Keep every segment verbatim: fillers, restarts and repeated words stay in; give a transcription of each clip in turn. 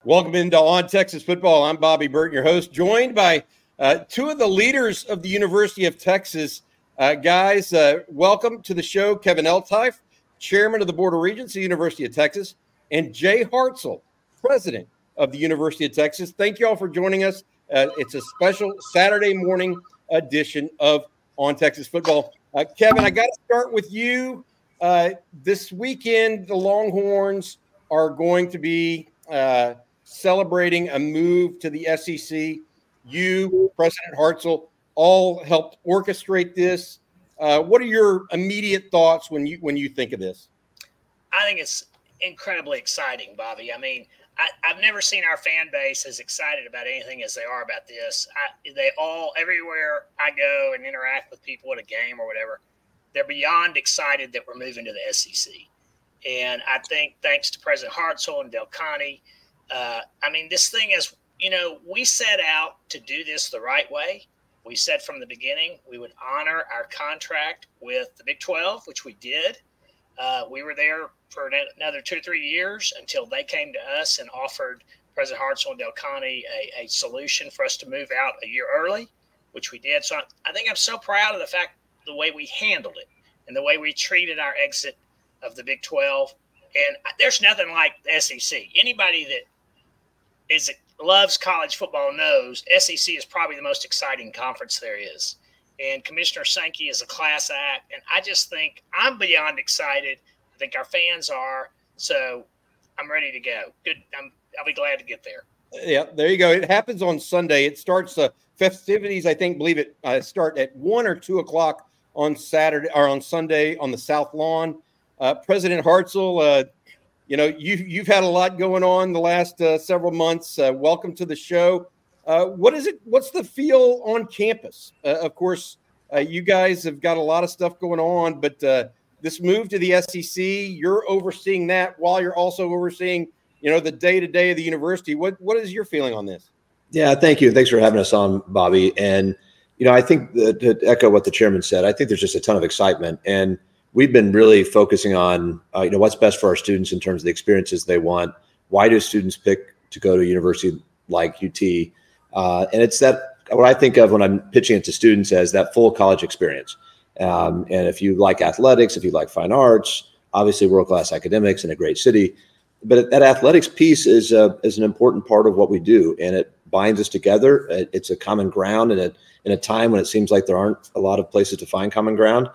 Welcome into On Texas Football. I'm Bobby Burton, your host, joined by uh, two of the leaders of the University of Texas. Uh, guys, uh, welcome to the show, Kevin Eltife, Chairman of the Board of Regents of the University of Texas, and Jay Hartzell, President of the University of Texas. Thank you all for joining us. Uh, it's a special Saturday morning edition of On Texas Football. Uh, Kevin, I got to start with you. Uh, this weekend, the Longhorns are going to be uh, celebrating a move to the S E C. You, President Hartzell, all helped orchestrate this. Uh, what are your immediate thoughts when you when you think of this? I think it's incredibly exciting, Bobby. I mean, I, I've never seen our fan base as excited about anything as they are about this. I, they all, everywhere I go and interact with people at a game or whatever, they're beyond excited that we're moving to the S E C. And I think thanks to President Hartzell and Del Conte, uh, I mean, this thing is, you know, we set out to do this the right way. We said from the beginning we would honor our contract with the Big twelve, which we did. Uh, we were there for another two or three years until they came to us and offered President Hartzell and Del Conte a, a solution for us to move out a year early, which we did. So I, I think I'm so proud of the fact, the way we handled it and the way we treated our exit of the Big twelve. And there's nothing like the S E C. Anybody that is loves college football knows S E C is probably the most exciting conference there is. And Commissioner Sankey is a class act. And I just think I'm beyond excited. I think our fans are. So I'm ready to go. Good. I'm, I'll be glad to get there. Yeah, there you go. It happens on Sunday. It starts uh, festivities, I think, believe it, uh, start at one or two o'clock on Saturday or on Sunday on the South Lawn. Uh, President Hartzell, uh, you know, you've, you've had a lot going on the last uh, several months. Uh, welcome to the show. Uh, what is it? What's the feel on campus? Uh, of course, uh, you guys have got a lot of stuff going on, but uh, this move to the S E C, you're overseeing that while you're also overseeing, you know, the day-to-day of the university. What What is your feeling on this? Yeah, thank you. Thanks for having us on, Bobby. And, you know, I think that, to echo what the chairman said, I think there's just a ton of excitement. And we've been really focusing on, uh, you know, what's best for our students in terms of the experiences they want. Why do students pick to go to a university like U T? Uh, and it's that what I think of when I'm pitching it to students as that full college experience. Um, and if you like athletics, if you like fine arts, obviously world-class academics in a great city. But that athletics piece is a, is an important part of what we do, and it binds us together. It's a common ground in a, in a time when it seems like there aren't a lot of places to find common ground.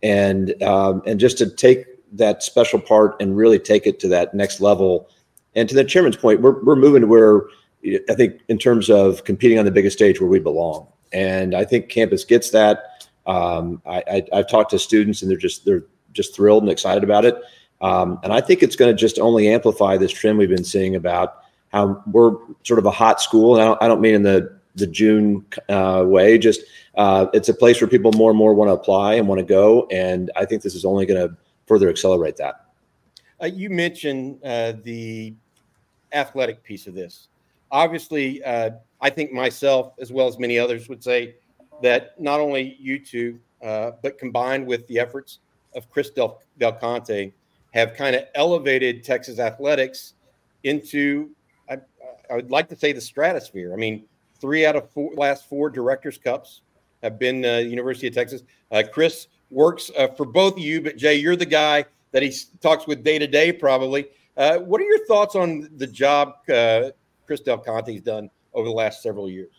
And um, and just to take that special part and really take it to that next level. And to the chairman's point, we're we're moving to where I think in terms of competing on the biggest stage where we belong. And I think campus gets that. Um, I, I, I've talked to students and they're just they're just thrilled and excited about it. Um, and I think it's going to just only amplify this trend we've been seeing about how we're sort of a hot school. And I don't, I don't mean in the the June uh, way, just uh, it's a place where people more and more want to apply and want to go. And I think this is only going to further accelerate that. Uh, you mentioned uh, the athletic piece of this. Obviously, uh, I think myself, as well as many others, would say that not only you two, uh, but combined with the efforts of Chris Del, Del Conte, have kind of elevated Texas athletics into, I, I would like to say, the stratosphere. I mean, three out of four last four Directors' Cups have been uh, University of Texas. Uh, Chris works uh, for both of you, but Jay, you're the guy that he talks with day to day, probably. Uh, what are your thoughts on the job uh, Chris Del Conte's done over the last several years?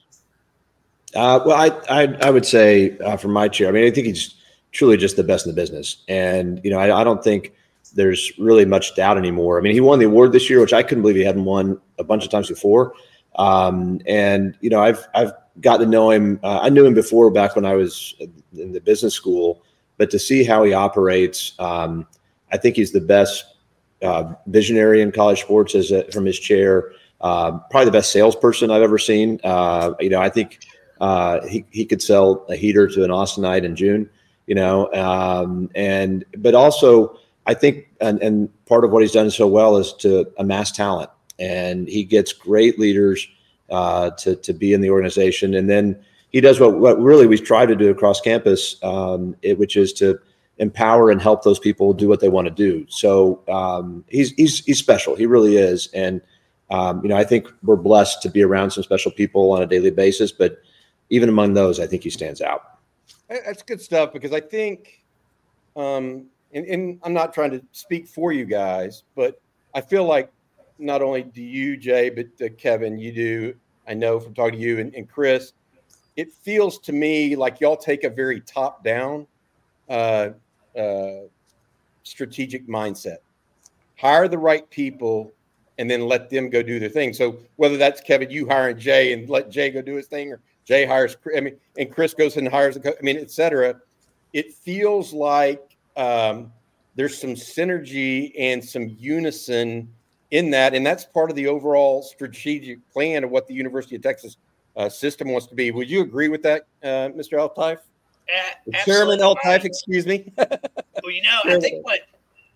Uh, well, I, I I would say uh, from my chair, I mean, I think he's truly just the best in the business, and you know, I, I don't think there's really much doubt anymore. I mean, he won the award this year, which I couldn't believe he hadn't won a bunch of times before. Um, and you know, I've I've gotten to know him. Uh, I knew him before, back when I was in the business school. But to see how he operates, um, I think he's the best uh, visionary in college sports as a, from his chair. Uh, probably the best salesperson I've ever seen. Uh, you know, I think uh, he he could sell a heater to an Austinite in June. You know, um, and but also I think, and, and part of what he's done so well is to amass talent, and he gets great leaders uh, to to be in the organization, and then he does what what really we try to do across campus, um, it, which is to empower and help those people do what they want to do. So um, he's he's he's special. He really is, and um, you know, I think we're blessed to be around some special people on a daily basis, but even among those, I think he stands out. That's good stuff, because I think, um, and, and I'm not trying to speak for you guys, but I feel like not only do you, Jay, but uh, Kevin, you do, I know from talking to you and, and Chris, it feels to me like y'all take a very top-down uh, uh, strategic mindset. Hire the right people and then let them go do their thing. So whether that's Kevin, you hiring Jay and let Jay go do his thing, or Jay hires, I mean, and Chris goes and hires, a co- I mean, et cetera. It feels like um, there's some synergy and some unison in that. And that's part of the overall strategic plan of what the University of Texas uh, system wants to be. Would you agree with that, uh, Mister Eltife? Uh, Chairman Eltife, excuse me. Well, you know, I think what,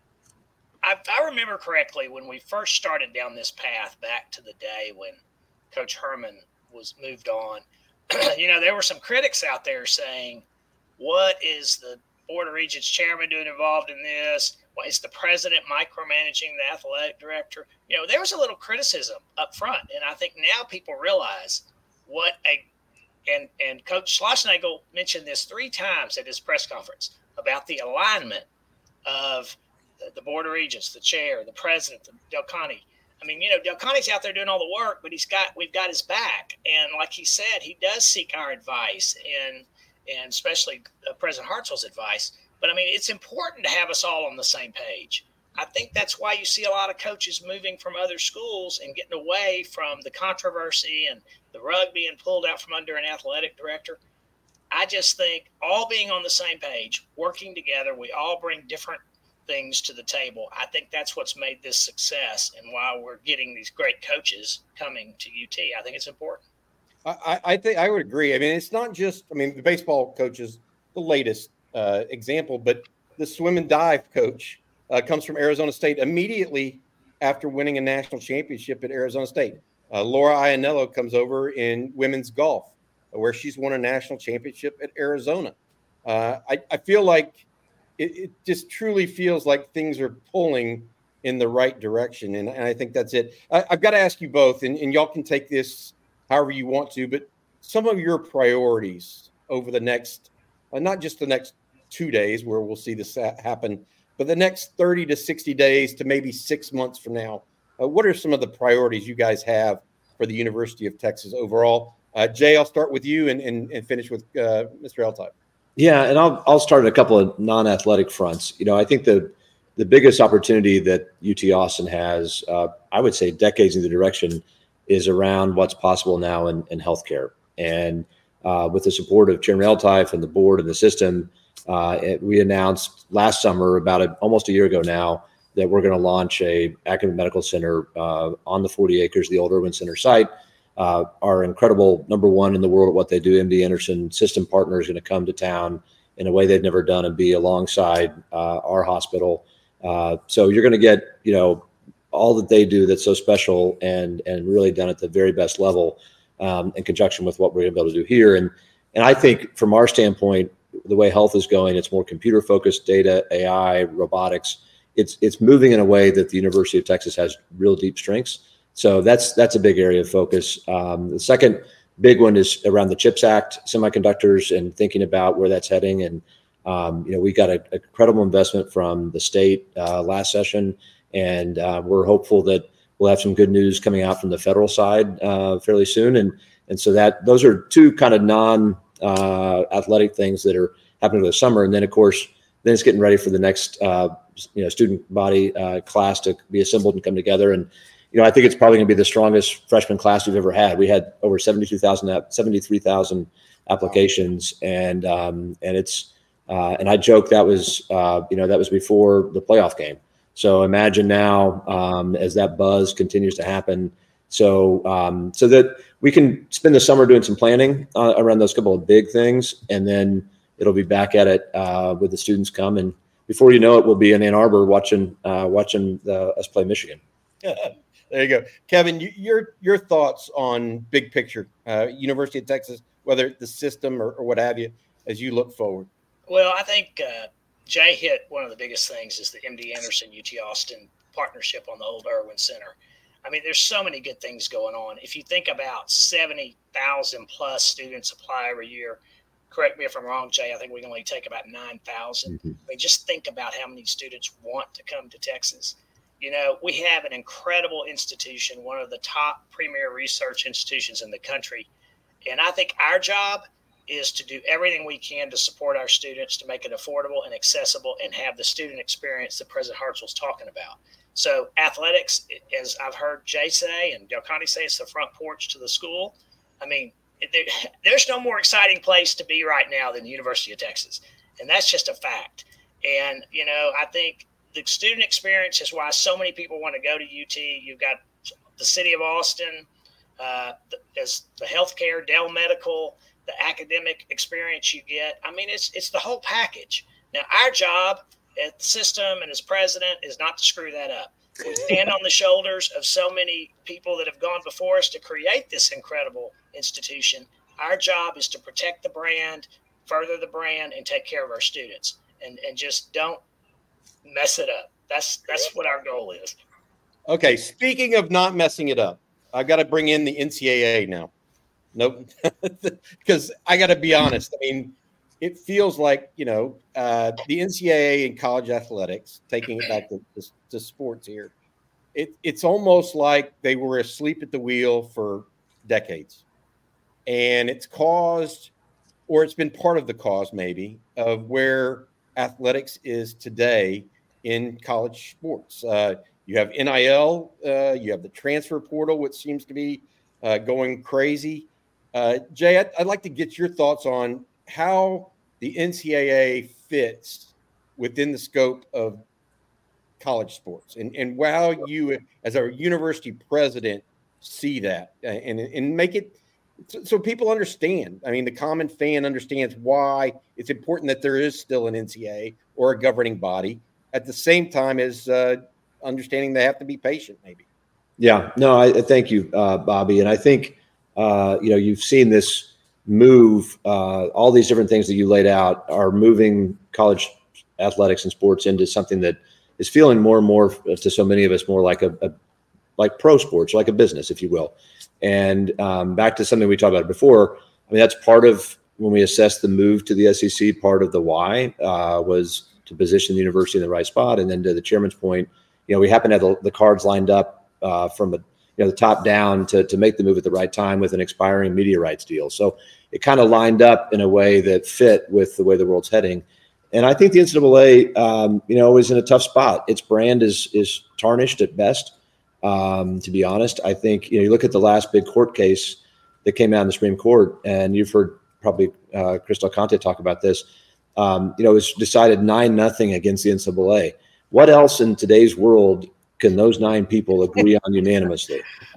if I remember correctly, when we first started down this path back to the day when Coach Herman was moved on, you know, there were some critics out there saying, what is the Board of Regents chairman doing involved in this? Why is the president micromanaging the athletic director? You know, there was a little criticism up front. And I think now people realize what a, and, and Coach Schlossnagle mentioned this three times at his press conference about the alignment of the Board of Regents, the chair, the president, Del Conte. I mean, you know, Del Conte's out there doing all the work, but he's got, we've got his back. And like he said, he does seek our advice, and, and especially uh, President Hartsell's advice. But I mean, it's important to have us all on the same page. I think that's why you see a lot of coaches moving from other schools and getting away from the controversy and the rug being pulled out from under an athletic director. I just think all being on the same page, working together, we all bring different things to the table. I think that's what's made this success, and why we're getting these great coaches coming to U T. I think it's important. I, I think I would agree. I mean, it's not just, I mean, the baseball coach is the latest uh, example, but the swim and dive coach uh, comes from Arizona State immediately after winning a national championship at Arizona State. Uh, Laura Iannello comes over in women's golf, where she's won a national championship at Arizona. Uh, I, I feel like it, it just truly feels like things are pulling in the right direction. And, and I think that's it. I, I've got to ask you both, and, and y'all can take this however you want to, but some of your priorities over the next, uh, not just the next two days where we'll see this ha- happen, but the next thirty to sixty days to maybe six months from now. Uh, what are some of the priorities you guys have for the University of Texas overall? Uh, Jay, I'll start with you and, and, and finish with uh, Mister Eltife. Yeah, and I'll I'll start a couple of non-athletic fronts. You know, I think the the biggest opportunity that U T Austin has, uh, I would say, decades in the direction, is around what's possible now in, in healthcare. And uh, with the support of Chairman Eltife and the board and the system, uh, it, we announced last summer, about a, almost a year ago now, that we're going to launch a academic medical center uh, on the forty acres of the old Irwin Center site. Uh, our incredible number one in the world at what they do, M D Anderson system partner, is going to come to town in a way they've never done and be alongside uh, our hospital. Uh, so you're going to get, you know, all that they do that's so special and and really done at the very best level, um, in conjunction with what we're going to be able to do here. And and I think from our standpoint, the way health is going, it's more computer focused, data, A I, robotics. It's it's moving in a way that the University of Texas has real deep strengths. So that's that's a big area of focus. Um, the second big one is around the CHIPS Act, semiconductors, and thinking about where that's heading. And um, you know, we got a, a credible investment from the state uh, last session, and uh, we're hopeful that we'll have some good news coming out from the federal side uh, fairly soon. And and so that those are two kind of non uh, athletic things that are happening over the summer. And then of course, then it's getting ready for the next uh, you know student body uh, class to be assembled and come together. And you know, I think it's probably going to be the strongest freshman class we've ever had. We had over seventy-two thousand, seventy-three thousand applications, and um, and it's uh, and I joke that was uh, you know that was before the playoff game. So imagine now um, as that buzz continues to happen, so um, so that we can spend the summer doing some planning uh, around those couple of big things, and then it'll be back at it uh, with the students come, and before you know it, we'll be in Ann Arbor watching uh, watching the, us play Michigan. There you go. Kevin, you, your your thoughts on big picture, uh, University of Texas, whether the system or, or what have you, as you look forward? Well, I think uh, Jay hit one of the biggest things is the M D Anderson U T Austin partnership on the old Irwin Center. I mean, there's so many good things going on. If you think about seventy thousand plus students apply every year, correct me if I'm wrong, Jay, I think we can only take about nine thousand. Mm-hmm. I mean, just think about how many students want to come to Texas. You know, we have an incredible institution, one of the top premier research institutions in the country. And I think our job is to do everything we can to support our students, to make it affordable and accessible and have the student experience that President Hartzell's talking about. So athletics, as I've heard Jay say and Del Conte say, it's the front porch to the school. I mean, there, there's no more exciting place to be right now than the University of Texas. And that's just a fact. And, you know, I think the student experience is why so many people want to go to U T. You've got the city of Austin, uh, the, as the healthcare, Dell Medical, the academic experience you get. I mean, it's it's the whole package. Now, our job at the system and as president is not to screw that up. We stand on the shoulders of so many people that have gone before us to create this incredible institution. Our job is to protect the brand, further the brand, and take care of our students. And and just don't mess it up. That's that's what our goal is. Okay, speaking of not messing it up, I've got to bring in the N C double A now. Nope, because I got to be honest. I mean, it feels like, you know, uh, the N C double A in college athletics, taking it back to, to, to sports here, it, it's almost like they were asleep at the wheel for decades. And it's caused, or it's been part of the cause maybe, of where athletics is today in college sports. Uh, you have N I L, uh, you have the transfer portal, which seems to be uh, going crazy. Uh, Jay, I'd, I'd like to get your thoughts on how the N C double A fits within the scope of college sports, and, and how you, as our university president, see that, and, and make it so, so people understand. I mean, the common fan understands why it's important that there is still an N C double A or a governing body, at the same time as uh, understanding they have to be patient, maybe. Yeah, no, I thank you, uh, Bobby. And I think, uh, you know, you've seen this move, uh, all these different things that you laid out are moving college athletics and sports into something that is feeling more and more to so many of us more like a, a like pro sports, like a business, if you will. And um, back to something we talked about before, I mean, that's part of when we assessed the move to the S E C, part of the why uh, was to position the university in the right spot. And then to the chairman's point, you know, we happen to have the, the cards lined up uh, from a, you know, the top down to, to make the move at the right time with an expiring media rights deal. So it kind of lined up in a way that fit with the way the world's heading. And I think the N C double A, um, you know, is in a tough spot. Its brand is is tarnished at best. Um, to be honest, I think, you know, you look at the last big court case that came out in the Supreme Court, and you've heard probably uh, Chris Del Conte talk about this. Um, you know, it was decided nine nothing against the N C double A. What else in today's world can those nine people agree on unanimously?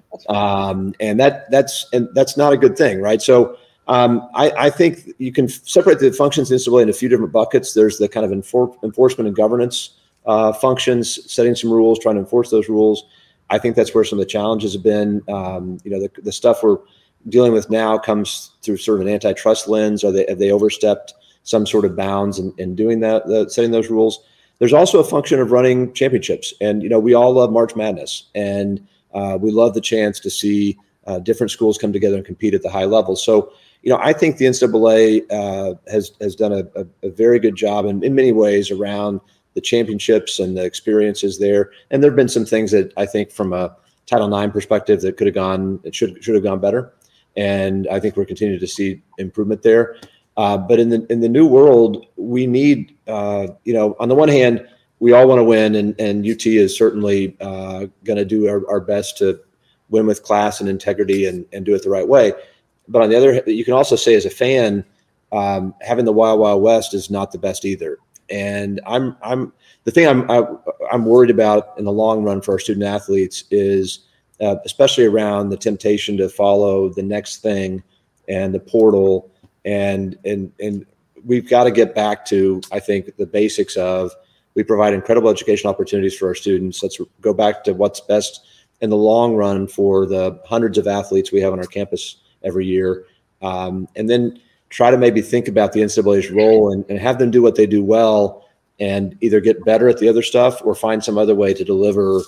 Um, and that that's and that's not a good thing, right? So um, I, I think you can separate the functions of the N C double A into a few different buckets. There's the kind of enfor- enforcement and governance uh, functions, setting some rules, trying to enforce those rules. I think that's where some of the challenges have been. Um, you know, the, the stuff we're dealing with now comes through sort of an antitrust lens. Are they have they overstepped some sort of bounds in, in doing that, the, setting those rules? There's also a function of running championships, and you know, we all love March Madness, and uh, we love the chance to see uh, different schools come together and compete at the high level. So, you know, I think the N C double A uh, has has done a, a, a very good job in, in many ways around the championships and the experiences there. And there have been some things that I think from a Title nine perspective that could have gone, it should should have gone better. And I think we're continuing to see improvement there. Uh, but in the in the new world, we need, uh, you know, on the one hand, we all want to win, and, and U T is certainly uh, going to do our, our best to win with class and integrity and, and do it the right way. But on the other hand, you can also say as a fan, um, having the Wild Wild West is not the best either. And I'm I'm the thing I'm I, I'm worried about in the long run for our student athletes is uh, especially around the temptation to follow the next thing and the portal, and and and we've got to get back to, I think, the basics of we provide incredible educational opportunities for our students. Let's go back to what's best in the long run for the hundreds of athletes we have on our campus every year, um, and then try to maybe think about the N C double A's role and, and have them do what they do well and either get better at the other stuff or find some other way to deliver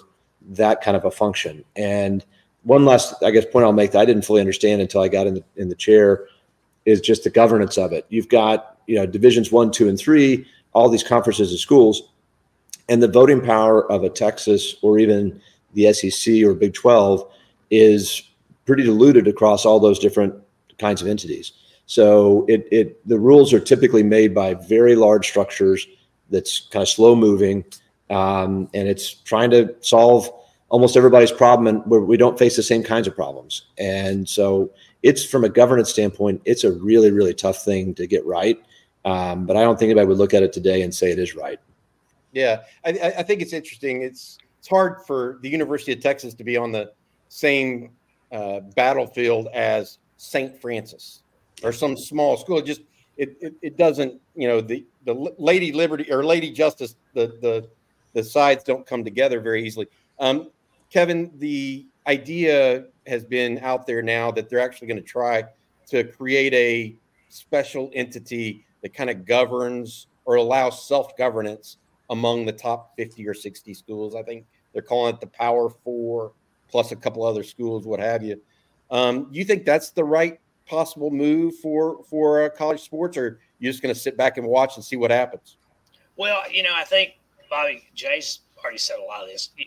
that kind of a function. And one last, I guess, point I'll make that I didn't fully understand until I got in the in the chair is just the governance of it. You've got, you know, divisions one, two, and three, all these conferences and schools, and the voting power of a Texas or even the S E C or Big twelve is pretty diluted across all those different kinds of entities. So it it the rules are typically made by very large structures that's kind of slow moving, um, and it's trying to solve almost everybody's problem, and where we don't face the same kinds of problems. And so it's, from a governance standpoint, it's a really, really tough thing to get right. Um, but I don't think anybody would look at it today and say it is right. Yeah, I, I think it's interesting. It's it's hard for the University of Texas to be on the same uh, battlefield as Saint Francis or some small school. It just it, it it doesn't, you know, the the Lady Liberty or Lady Justice, the the the sides don't come together very easily. Um, Kevin, the idea has been out there now that they're actually going to try to create a special entity that kind of governs or allows self-governance among the top fifty or sixty schools. I think they're calling it the Power Four, plus a couple other schools, what have you. Um, you think that's the right possible move for for uh, college sports, or you're just going to sit back and watch and see what happens? Well, you know, I think Bobby Jay's already said a lot of this.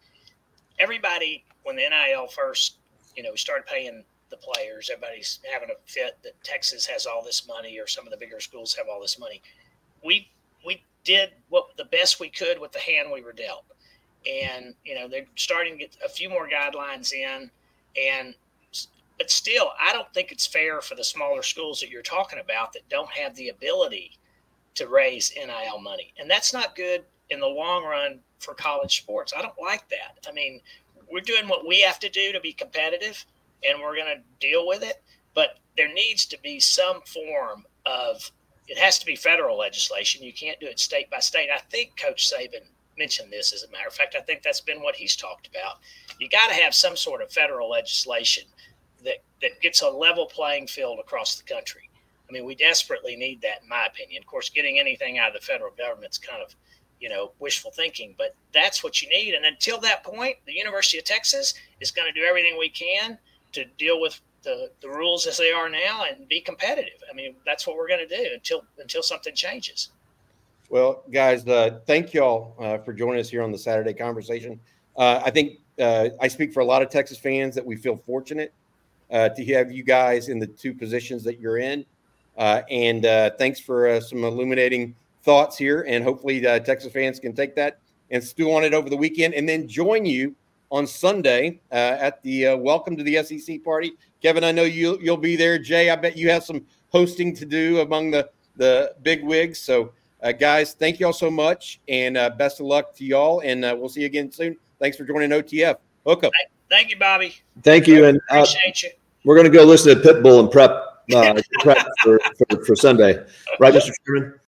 Everybody, when the N I L first, you know, started paying the players, everybody's having a fit that Texas has all this money or some of the bigger schools have all this money. We we did what the best we could with the hand we were dealt. And, you know, they're starting to get a few more guidelines in. And but still, I don't think it's fair for the smaller schools that you're talking about that don't have the ability to raise N I L money. And that's not good in the long run for college sports. I don't like that. I mean, we're doing what we have to do to be competitive, and we're going to deal with it. But there needs to be some form of – it has to be federal legislation. You can't do it state by state. I think Coach Saban mentioned this, as a matter of fact. I think that's been what he's talked about. You got to have some sort of federal legislation that, that gets a level playing field across the country. I mean, we desperately need that, in my opinion. Of course, getting anything out of the federal government's kind of, you know, wishful thinking, but that's what you need. And until that point, the University of Texas is going to do everything we can to deal with the, the rules as they are now and be competitive. I mean, that's what we're going to do until until something changes. Well, guys, uh, thank y'all uh, for joining us here on the Saturday Conversation. Uh, I think uh, I speak for a lot of Texas fans that we feel fortunate uh, to have you guys in the two positions that you're in. Uh, and uh, thanks for uh, some illuminating thoughts here. And hopefully uh, Texas fans can take that and stew on it over the weekend and then join you on Sunday uh, at the uh, Welcome to the S E C party. Kevin, I know you'll, you'll be there. Jay, I bet you have some hosting to do among the, the big wigs. So, uh, guys, thank you all so much. And uh, best of luck to y'all. And uh, we'll see you again soon. Thanks for joining O T F. Hook up. Thank you, Bobby. Thank you. And uh, appreciate you. We're going to go listen to Pitbull and prep, uh, prep for, for, for Sunday. Right, Mister Chairman?